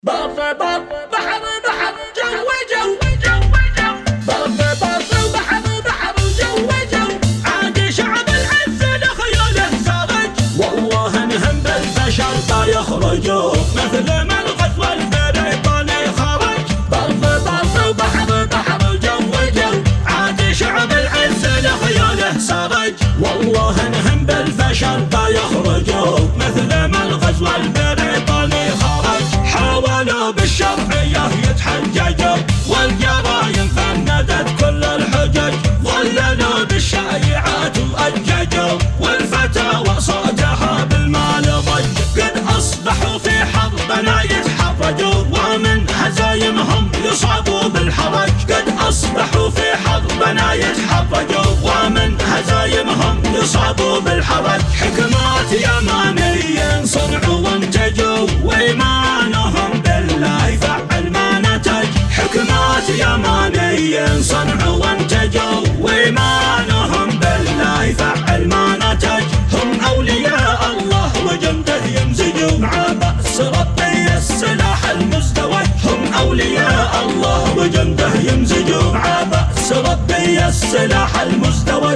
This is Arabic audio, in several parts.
بر بر بحر بحر جو جو بر بر بحر بحر جو عادي شعب العز لخياله سارج والله انهم بالبشر ما يخرجوا مثل ما الغزو البريطاني خرج بر بر بحر بحر جو عادي شعب العز لخياله سارج والله انهم بالبشر ما يخرجوا مثل ما الغزو البريطاني خرج حاولوا بالشرعية يتحججوا والجرايم فندت كل الحجج ظللوا بالشائعات وأججوا والفتاوى صوتها بالمال ضج قد أصبحوا في حربنا يتحرجوا ومن هزايمهم يصابوا بالحرج قد أصبحوا في حربنا يتحرجوا ومن هزايمهم يصابوا بالحرج حكمات يمانيين صنعوا وانتجوا وإيمانهم بالله فعل ما نتج حكمات يمانيين صنعوا وانتجوا وإيمانهم بالله فعل ما نتج هم أولياء الله وجنده يمزجوا مع بأس ربي السلاح المزدوج هم أولياء الله وجنده يمزجوا مع بأس ربي السلاح المزدوج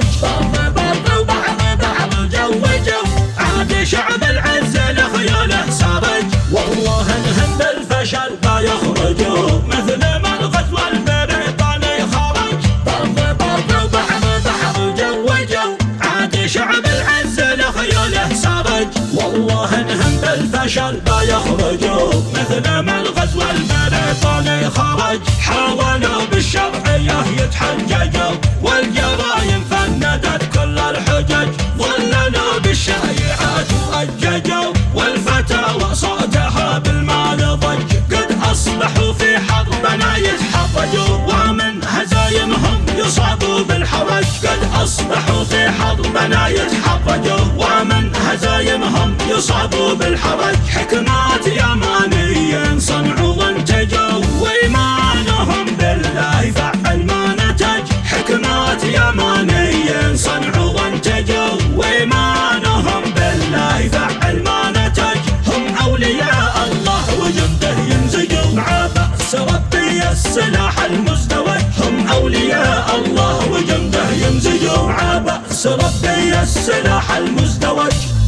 بر بحر بحر جو عادي شعب العز لخياله سارج والله انهم بالفشل ما يخرجوا مثل ما الغزو البريطاني خرج بر بحر جو عادي شعب العز لخياله سارج والله انهم بالفشل ما يخرجوا مثل ما الغزو البريطاني خرج حاولوا بالشرعية يتحججوا والجرايم فندت كل الحجج ظللوا بالشائعات وأججوا والفتاوى صوتها بالمال ضج قد أصبحوا في حربنا يتحرجوا ومن هزايمهم يصابوا بالحرج قد أصبحوا في حربنا يتحرجوا ومن هزايمهم يصابوا بالحرج حكمات يمانيين صنعوا وانتجوا وإيمانهم بالله فعل ما نتج حكمات يمانيين صنعوا وانتجوا وإيمانهم بالله فعل ما نتج هم أولياء الله وجنده يمزجوا مع بأس ربي السلاح المزدوج هم أولياء الله وجنده يمزجوا مع بأس ربي السلاح المزدوج